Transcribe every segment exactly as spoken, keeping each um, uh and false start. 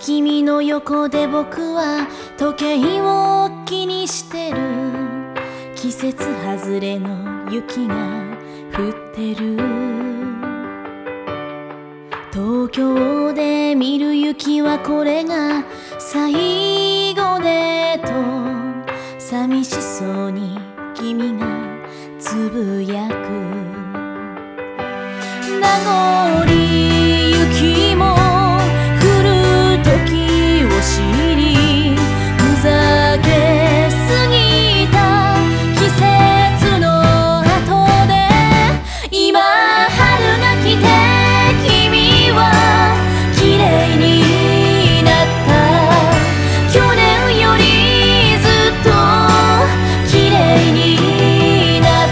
君の横で僕は時計を気にしてる。季節外れの雪が降ってる。東京で見る雪はこれが最後でと寂しそうに君がつぶやく。名残雪も降る時を知り、ふざけすぎた季節の後で今春が来て君は綺麗になった。去年よりずっと綺麗になった。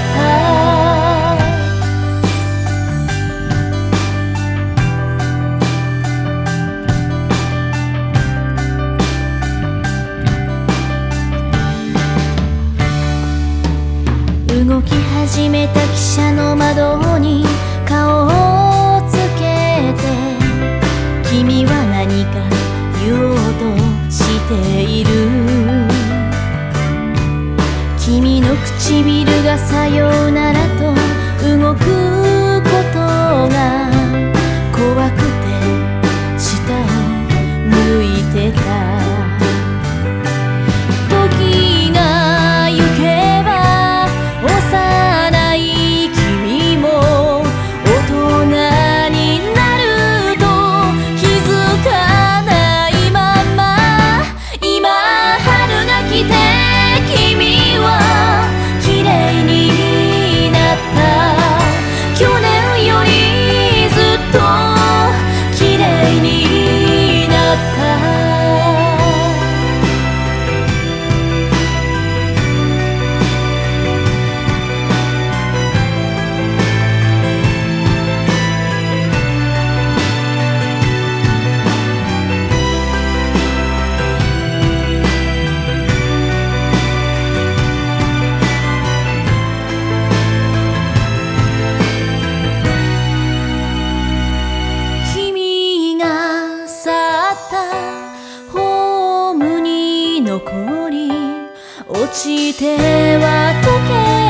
動き始めた汽車の窓に顔をつけて、君は何か言おうとしている。君の唇がさようならと動くことが怖くて下を向いてた。時が行けば幼い君も大人になると気づかないまま、今春が来て君は綺麗になった。去年よりずっと綺麗になった。ホームに残り落ちては溶け